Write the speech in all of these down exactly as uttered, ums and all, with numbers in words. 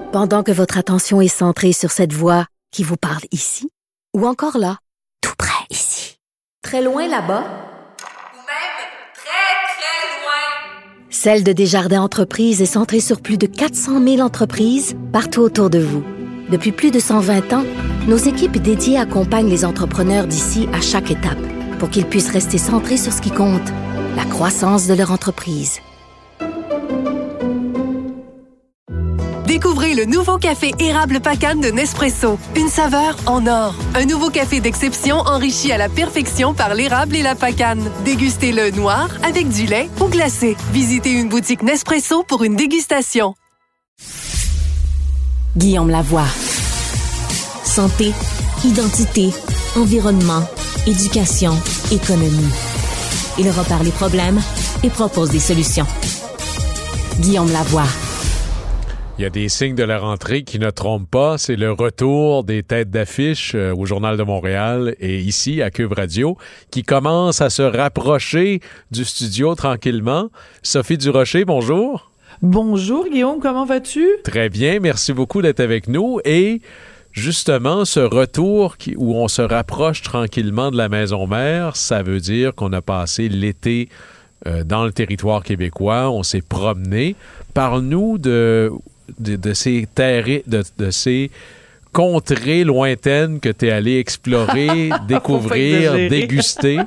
Pendant que votre attention est centrée sur cette voix qui vous parle ici, ou encore là, tout près ici, très loin là-bas, ou même très, très loin. Celle de Desjardins Entreprises est centrée sur plus de quatre cent mille entreprises partout autour de vous. Depuis plus de cent vingt ans, nos équipes dédiées accompagnent les entrepreneurs d'ici à chaque étape pour qu'ils puissent rester centrés sur ce qui compte, la croissance de leur entreprise. Découvrez le nouveau café érable Pacane de Nespresso. Une saveur en or. Un nouveau café d'exception enrichi à la perfection par l'érable et la pacane. Dégustez-le noir, avec du lait ou glacé. Visitez une boutique Nespresso pour une dégustation. Guillaume Lavoie. Santé, identité, environnement, éducation, économie. Il repère les problèmes et propose des solutions. Guillaume Lavoie. Il y a des signes de la rentrée qui ne trompent pas. C'est le retour des têtes d'affiche euh, au Journal de Montréal et ici à Cube Radio qui commence à se rapprocher du studio tranquillement. Sophie Durocher, bonjour. Bonjour Guillaume, comment vas-tu? Très bien, merci beaucoup d'être avec nous. Et justement, ce retour qui, où on se rapproche tranquillement de la maison mère, ça veut dire qu'on a passé l'été euh, dans le territoire québécois, on s'est promené. Parle-nous de... De, de ces terres, de, de ces contrées lointaines que tu es allé explorer, découvrir, déguster.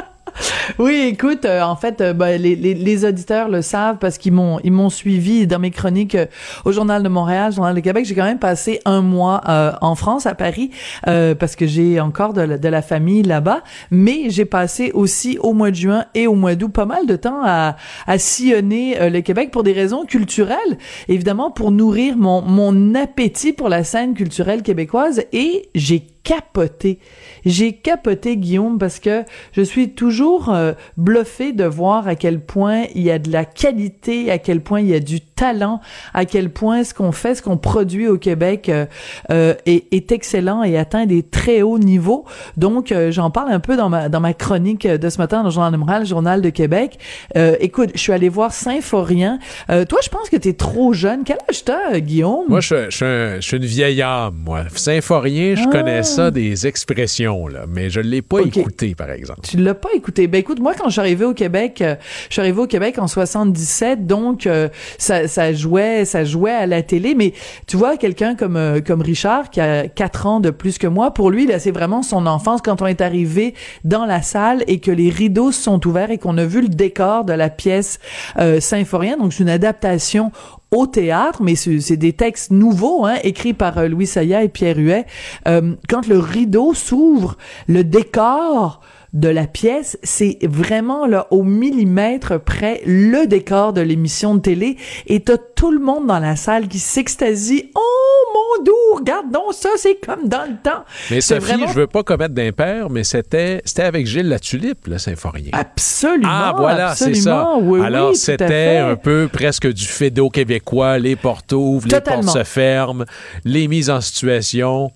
Oui, écoute, euh, en fait, euh, ben, les, les, les auditeurs le savent parce qu'ils m'ont ils m'ont suivi dans mes chroniques euh, au Journal de Montréal, Journal de Québec. J'ai quand même passé un mois euh, en France, à Paris, euh, parce que j'ai encore de la, de la famille là-bas. Mais j'ai passé aussi au mois de juin et au mois d'août pas mal de temps à, à sillonner euh, le Québec pour des raisons culturelles, évidemment pour nourrir mon mon appétit pour la scène culturelle québécoise. Et j'ai capoté. J'ai capoté, Guillaume, parce que je suis toujours euh, bluffée de voir à quel point il y a de la qualité, à quel point il y a du talent, à quel point ce qu'on fait, ce qu'on produit au Québec euh, euh, est, est excellent et atteint des très hauts niveaux. Donc, euh, j'en parle un peu dans ma dans ma chronique de ce matin dans le Journal de Montréal, le Journal de Québec. Euh, écoute, je suis allée voir Symphorien. Euh, toi, je pense que t'es trop jeune. Quel âge t'as, Guillaume? Moi, je, je, suis un, je suis une vieille âme, moi. Symphorien, je ah. connais ça des expressions, là, mais je l'ai pas okay. écouté, par exemple. Tu l'as pas écouté? Ben écoute, moi, quand je suis arrivée au Québec, euh, je suis arrivée au Québec en soixante-dix-sept, donc euh, ça, ça jouait, ça jouait à la télé. Mais tu vois, quelqu'un comme euh, comme Richard, qui a quatre ans de plus que moi, pour lui, là, c'est vraiment son enfance quand on est arrivé dans la salle et que les rideaux se sont ouverts et qu'on a vu le décor de la pièce euh, Symphorien. Donc, c'est une adaptation au théâtre, mais c'est, c'est des textes nouveaux, hein, écrits par euh, Louis Sayah et Pierre Huet. Euh, quand le rideau s'ouvre, le décor de la pièce, c'est vraiment là au millimètre près le décor de l'émission de télé, et t'as tout le monde dans la salle qui s'extasie. Oh mon doux, regarde donc ça, c'est comme dans le temps. Mais c'est Sophie, vraiment... je veux pas commettre d'impair, mais c'était c'était avec Gilles Latulippe, le Symphorien. Absolument. Ah voilà, absolument, c'est ça. Oui, Alors oui, c'était un peu presque du fédo québécois, les portes ouvrent, les Totalement. portes se ferment, les mises en situation.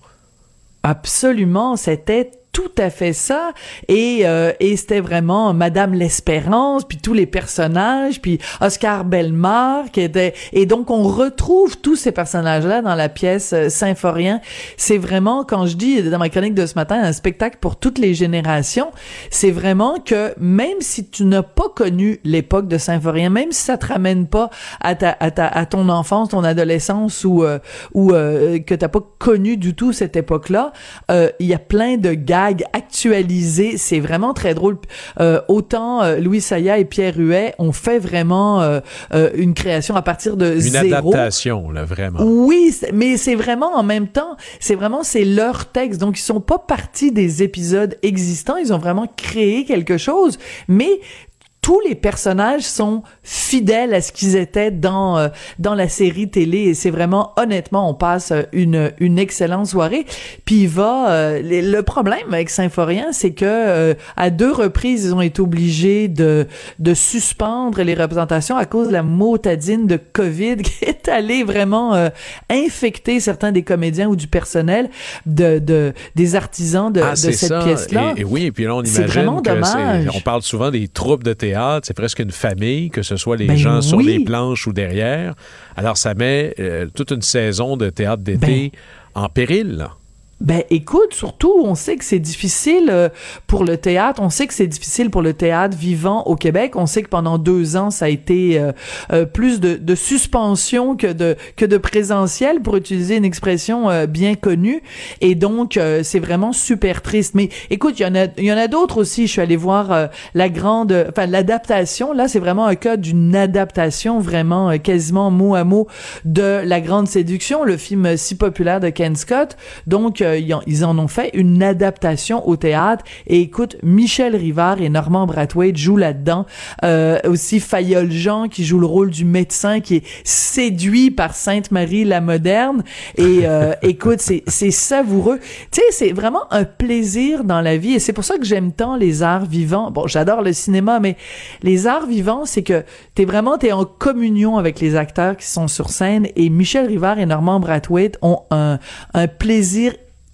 Absolument, c'était tout à fait ça, et euh, et c'était vraiment Madame l'Espérance, puis tous les personnages, puis Oscar Bellemare qui était, et donc on retrouve tous ces personnages-là dans la pièce euh, Symphorien. C'est vraiment, quand je dis dans ma chronique de ce matin, un spectacle pour toutes les générations. C'est vraiment que même si tu n'as pas connu l'époque de Symphorien, même si ça te ramène pas à ta à ta à ton enfance, ton adolescence, ou euh, ou euh, que t'as pas connu du tout cette époque-là, euh, il y a plein de gags actualisés, c'est vraiment très drôle. Euh, autant euh, Louis Sayah et Pierre Huet ont fait vraiment euh, euh, une création à partir de une zéro. Une adaptation, là, vraiment. Oui, c'est, mais c'est vraiment en même temps, c'est vraiment, c'est leur texte. Donc, ils sont pas partis des épisodes existants, ils ont vraiment créé quelque chose, mais tous les personnages sont fidèles à ce qu'ils étaient dans euh, dans la série télé, et c'est vraiment, honnêtement, on passe une une excellente soirée. Puis il va euh, le, le problème avec Symphorien, c'est que euh, à deux reprises ils ont été obligés de de suspendre les représentations à cause de la motadine de COVID qui est allée vraiment euh, infecter certains des comédiens ou du personnel de de des artisans de, ah, de cette ça. pièce-là. Et, et oui, et puis là on c'est imagine vraiment que dommage. c'est, on parle souvent des troupes de théâtre théâtre, c'est presque une famille, que ce soit les ben gens oui. sur les planches ou derrière. Alors, ça met euh, toute une saison de théâtre d'été ben. en péril, là. Ben écoute, surtout, on sait que c'est difficile euh, pour le théâtre, on sait que c'est difficile pour le théâtre vivant au Québec, on sait que pendant deux ans, ça a été euh, euh, plus de, de suspension que de que de présentiel, pour utiliser une expression euh, bien connue, et donc euh, c'est vraiment super triste. Mais écoute, il y en a il y en a d'autres aussi. Je suis allée voir euh, la grande, enfin l'adaptation. Là, c'est vraiment un cas d'une adaptation vraiment euh, quasiment mot à mot de La Grande Séduction, le film si populaire de Ken Scott. Donc euh, ils en ont fait une adaptation au théâtre, et écoute, Michel Rivard et Normand Brathwaite jouent là-dedans, euh, aussi Fayolle Jean qui joue le rôle du médecin qui est séduit par Sainte-Marie la Moderne, et euh, écoute, c'est c'est savoureux, tu sais, c'est vraiment un plaisir dans la vie, et c'est pour ça que j'aime tant les arts vivants. Bon, j'adore le cinéma, mais les arts vivants, c'est que t'es vraiment t'es en communion avec les acteurs qui sont sur scène, et Michel Rivard et Normand Brathwaite ont un un plaisir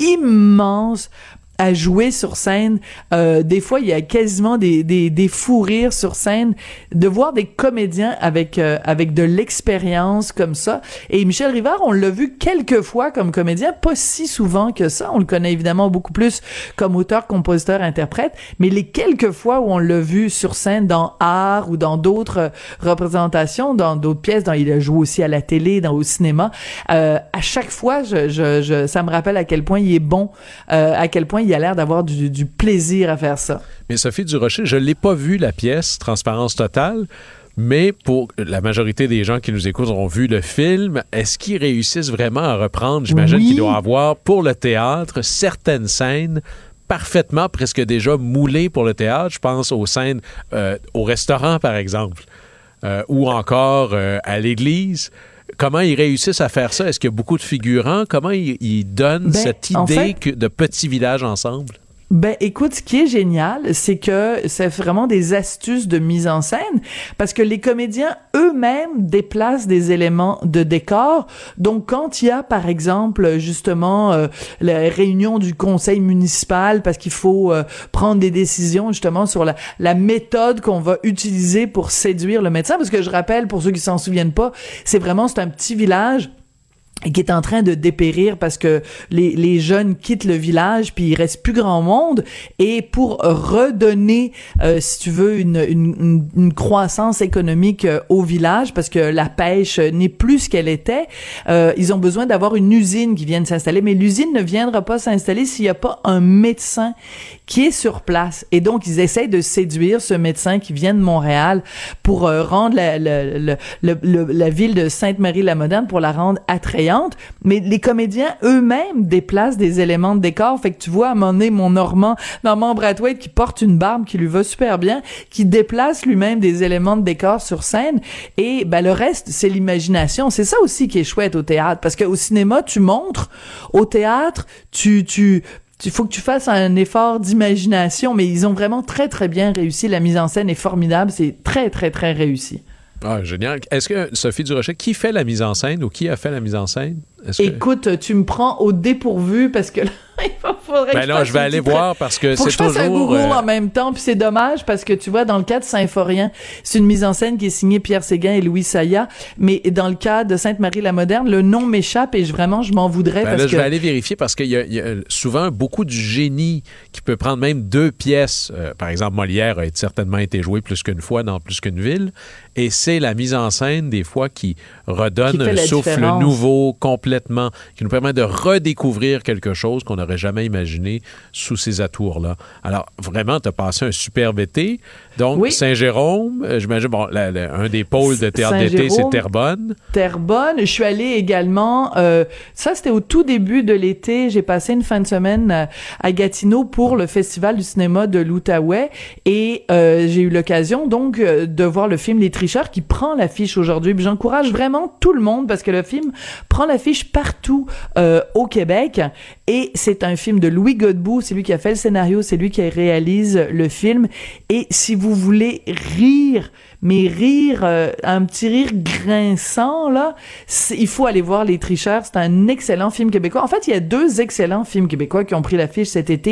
immense à jouer sur scène. Euh, des fois, il y a quasiment des, des, des fous rires sur scène, de voir des comédiens avec, euh, avec de l'expérience comme ça. Et Michel Rivard, on l'a vu quelques fois comme comédien, pas si souvent que ça. On le connaît évidemment beaucoup plus comme auteur, compositeur, interprète, mais les quelques fois où on l'a vu sur scène dans Art ou dans d'autres représentations, dans d'autres pièces, dans, il a joué aussi à la télé, dans, au cinéma, euh, à chaque fois, je, je, je, ça me rappelle à quel point il est bon, euh, à quel point il il a l'air d'avoir du, du plaisir à faire ça. Mais Sophie Durocher, je ne l'ai pas vu, la pièce Transparence totale, mais pour la majorité des gens qui nous écoutent ont vu le film. Est-ce qu'ils réussissent vraiment à reprendre, j'imagine oui. qu'il doit avoir pour le théâtre certaines scènes parfaitement, presque déjà moulées pour le théâtre. Je pense aux scènes euh, au restaurant, par exemple, euh, ou encore euh, à l'église. Comment ils réussissent à faire ça? Est-ce qu'il y a beaucoup de figurants? Comment ils, ils donnent ben, cette idée en fait, que de petits villages ensemble? Ben, écoute, ce qui est génial, c'est que c'est vraiment des astuces de mise en scène, parce que les comédiens eux-mêmes déplacent des éléments de décor. Donc, quand il y a, par exemple, justement, euh, la réunion du conseil municipal, parce qu'il faut euh, prendre des décisions, justement, sur la, la méthode qu'on va utiliser pour séduire le médecin, parce que je rappelle, pour ceux qui s'en souviennent pas, c'est vraiment, c'est un petit village et qui est en train de dépérir parce que les, les jeunes quittent le village, puis il reste plus grand monde, et pour redonner, euh, si tu veux, une, une, une croissance économique euh, au village, parce que la pêche n'est plus ce qu'elle était, euh, ils ont besoin d'avoir une usine qui vienne s'installer, mais l'usine ne viendra pas s'installer s'il n'y a pas un médecin qui est sur place. Et donc, ils essayent de séduire ce médecin qui vient de Montréal pour euh, rendre la, la, la, la, la, la ville de Sainte-Marie-la-Moderne, pour la rendre attrayante. Mais les comédiens eux-mêmes déplacent des éléments de décor. Fait que tu vois, à un moment donné, mon Normand, Normand Brathwaite, qui porte une barbe qui lui va super bien, qui déplace lui-même des éléments de décor sur scène. Et ben le reste, c'est l'imagination. C'est ça aussi qui est chouette au théâtre. Parce qu'au cinéma, tu montres. Au théâtre, tu... tu il faut que tu fasses un effort d'imagination, mais ils ont vraiment très, très bien réussi. La mise en scène est formidable. C'est très, très, très réussi. Ah, génial. Est-ce que, Sophie Durocher, qui fait la mise en scène ou qui a fait la mise en scène? Est-ce Écoute, que... tu me prends au dépourvu parce que là, il faudrait ben que non, je, je vais aller titre... voir parce que Faut c'est que je fasse toujours... un Google euh... en même temps, puis c'est dommage parce que tu vois, dans le cas de Symphorien, c'est une mise en scène qui est signée Pierre Séguin et Louis Saya, mais dans le cas de Sainte-Marie-la-Moderne, le nom m'échappe et je, vraiment, je m'en voudrais ben parce là, que... je vais aller vérifier parce qu'il y a, il y a souvent beaucoup du génie qui peut prendre même deux pièces. Euh, par exemple, Molière a certainement été joué plus qu'une fois dans plus qu'une ville, et c'est la mise en scène, des fois, qui redonne qui un souffle différence. nouveau, complètement, qui nous permet de redécouvrir quelque chose qu'on n'aurait jamais imaginé sous ces atours-là. Alors, vraiment, tu as passé un superbe été. Donc, oui. Saint-Jérôme, euh, j'imagine, bon, la, la, un des pôles de théâtre d'été, c'est Terrebonne. Terrebonne. Je suis allée également, euh, ça, c'était au tout début de l'été. J'ai passé une fin de semaine à, à Gatineau pour le Festival du cinéma de l'Outaouais, et euh, j'ai eu l'occasion, donc, euh, de voir le film Les Tricheurs, qui prend l'affiche aujourd'hui. Puis j'encourage vraiment tout le monde, parce que le film prend l'affiche partout euh, au Québec, et c'est un film de Louis Godbout. C'est lui qui a fait le scénario, c'est lui qui réalise le film, et si vous voulez rire, mais rire, euh, un petit rire grinçant, là, il faut aller voir Les Tricheurs. C'est un excellent film québécois. En fait, il y a deux excellents films québécois qui ont pris l'affiche cet été.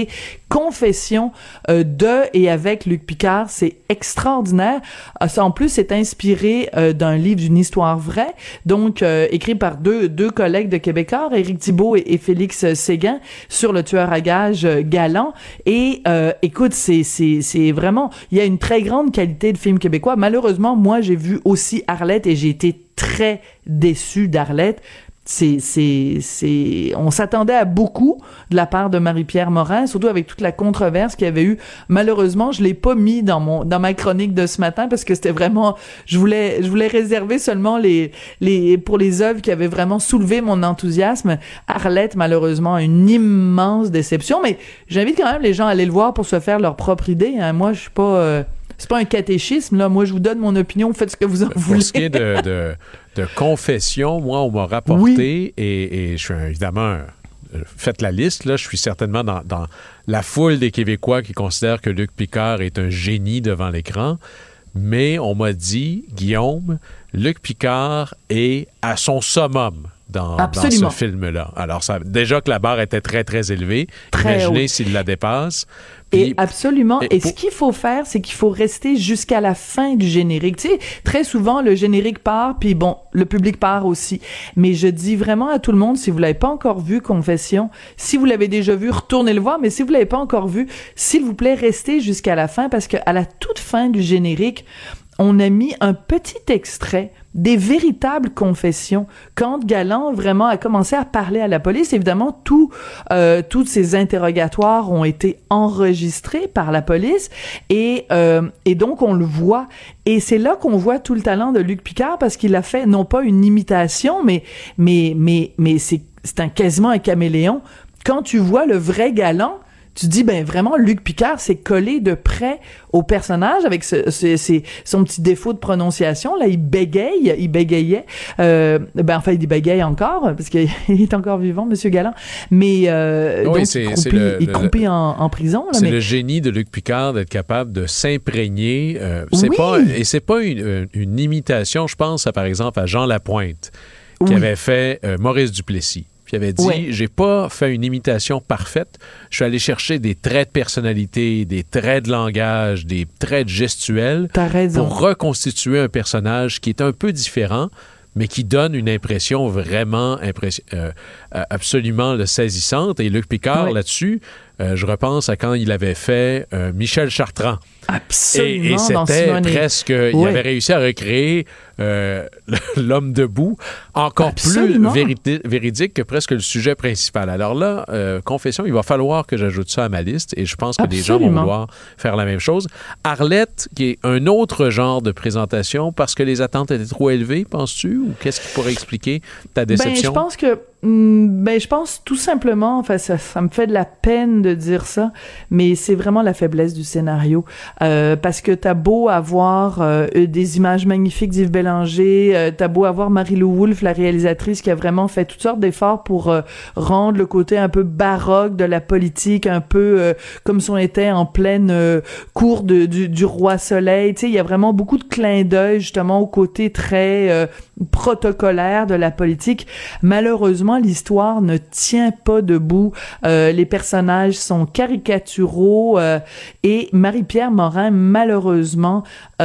confession euh, de et avec Luc Picard. C'est extraordinaire. Euh, ça, en plus, c'est inspiré euh, d'un livre d'une histoire vraie, donc euh, écrit par deux deux collègues de Québécois, Éric Thibault et, et Félix Séguin, sur le tueur à gages euh, Galant. Et euh, écoute, c'est c'est c'est vraiment, il y a une très grande qualité de film québécois. Malheureusement, moi, j'ai vu aussi Arlette et j'ai été très déçue d'Arlette. C'est, c'est, c'est, on s'attendait à beaucoup de la part de Marie-Pierre Morin, surtout avec toute la controverse qu'il y avait eu. Malheureusement, je l'ai pas mis dans mon, dans ma chronique de ce matin parce que c'était vraiment, je voulais, je voulais réserver seulement les, les, pour les œuvres qui avaient vraiment soulevé mon enthousiasme. Arlette, malheureusement, une immense déception, mais j'invite quand même les gens à aller le voir pour se faire leur propre idée, hein. Moi, je suis pas, euh, c'est pas un catéchisme, là. Moi, je vous donne mon opinion, faites ce que vous en pour voulez. Pour ce qui est de, de, de confession, moi, on m'a rapporté, oui. et, et je suis évidemment, faites la liste, là, je suis certainement dans, dans la foule des Québécois qui considèrent que Luc Picard est un génie devant l'écran, mais on m'a dit, Guillaume, Luc Picard est à son summum dans, dans ce film-là. Alors, ça, déjà que la barre était très, très élevée, très imaginez haut. S'il la dépasse. Puis, et absolument. Et, et pour... ce qu'il faut faire, c'est qu'il faut rester jusqu'à la fin du générique. Tu sais, très souvent, le générique part, puis bon, le public part aussi. Mais je dis vraiment à tout le monde, si vous l'avez pas encore vu, Confession, si vous l'avez déjà vu, retournez le voir, mais si vous l'avez pas encore vu, s'il vous plaît, restez jusqu'à la fin, parce qu'à la toute fin du générique, on a mis un petit extrait des véritables confessions. Quand Galant vraiment a commencé à parler à la police, évidemment, tout, euh, tous ces interrogatoires ont été enregistrés par la police et, euh, et donc on le voit. Et c'est là qu'on voit tout le talent de Luc Picard parce qu'il a fait non pas une imitation, mais, mais, mais, mais c'est, c'est un, quasiment un caméléon. Quand tu vois le vrai Galant, tu dis, ben vraiment, Luc Picard s'est collé de près au personnage avec ce, ce, ce, son petit défaut de prononciation. Là, il bégaye, il bégayait. Euh, ben enfin, il bégaye encore, parce qu'il est encore vivant, Monsieur Galant. Mais euh, oui, donc, c'est, il croupit, c'est le, il croupit le, en, en prison. Là, c'est mais... le génie de Luc Picard d'être capable de s'imprégner. Euh, c'est oui. pas, et c'est pas une, une imitation, je pense, à, par exemple, à Jean Lapointe, qui oui. avait fait euh, Maurice Duplessis. Puis il avait dit, ouais. j'ai pas fait une imitation parfaite, je suis allé chercher des traits de personnalité, des traits de langage, des traits gestuels pour reconstituer un personnage qui est un peu différent, mais qui donne une impression vraiment impression, euh, absolument là, saisissante. Et Luc Picard, ouais. là-dessus, euh, je repense à quand il avait fait euh, Michel Chartrand. Absolument. Et, et c'était presque... Oui. Il avait réussi à recréer euh, l'homme debout, encore Absolument. plus véri- véridique que presque le sujet principal. Alors là, euh, confession, il va falloir que j'ajoute ça à ma liste et je pense que Absolument. des gens vont vouloir faire la même chose. Arlette, qui est un autre genre de présentation, parce que les attentes étaient trop élevées, penses-tu? Ou qu'est-ce qui pourrait expliquer ta déception? Ben, je pense que Ben, je pense tout simplement, enfin, ça, ça me fait de la peine de dire ça, mais c'est vraiment la faiblesse du scénario. Euh, parce que t'as beau avoir euh, des images magnifiques d'Yves Bélanger, euh, t'as beau avoir Marie-Lou Wolfe, la réalisatrice, qui a vraiment fait toutes sortes d'efforts pour euh, rendre le côté un peu baroque de la politique, un peu euh, comme si on était en pleine euh, cour de, du, du roi Soleil. Tu sais, il y a vraiment beaucoup de clins d'œil justement au côté très euh, protocolaire de la politique. Malheureusement, l'histoire ne tient pas debout. Euh, les personnages sont caricaturaux euh, et Marie-Pierre Morin, malheureusement,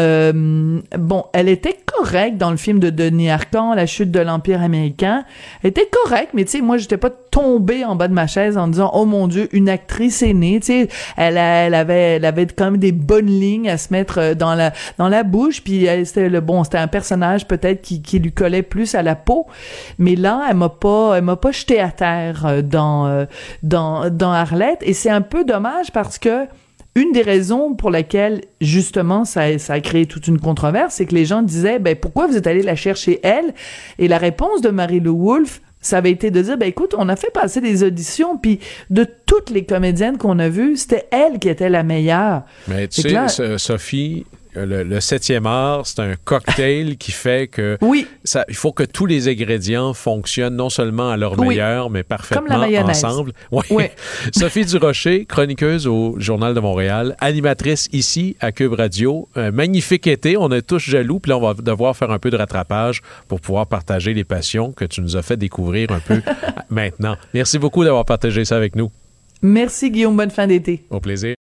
euh, bon, elle était correcte dans le film de Denis Arcand, La chute de l'Empire américain. Elle était correcte, mais tu sais, moi, j'étais pas tombée en bas de ma chaise en disant, oh mon Dieu, une actrice est née. Tu sais, elle, elle avait, elle avait quand même des bonnes lignes à se mettre dans la dans la bouche. Puis elle, c'était le bon, c'était un personnage peut-être qui qui lui collait plus à la peau. Mais là, elle m'a pas, elle m'a pas jeté à terre dans dans dans Arlette. Et c'est un peu dommage parce que une des raisons pour laquelle, justement, ça, ça a créé toute une controverse, c'est que les gens disaient, ben, pourquoi vous êtes allé la chercher, elle? Et la réponse de Marie-Lou Wolfe, ça avait été de dire, ben, écoute, on a fait passer des auditions, puis de toutes les comédiennes qu'on a vues, c'était elle qui était la meilleure. Mais tu sais, là, Sophie... Le, le septième art, c'est un cocktail qui fait que oui. ça, il faut que tous les ingrédients fonctionnent non seulement à leur meilleur, oui. mais parfaitement ensemble. Oui. Oui. Sophie Durocher, chroniqueuse au Journal de Montréal, animatrice ici à Cube Radio. Un magnifique été, on est tous jaloux, puis là, on va devoir faire un peu de rattrapage pour pouvoir partager les passions que tu nous as fait découvrir un peu maintenant. Merci beaucoup d'avoir partagé ça avec nous. Merci Guillaume, bonne fin d'été. Au plaisir.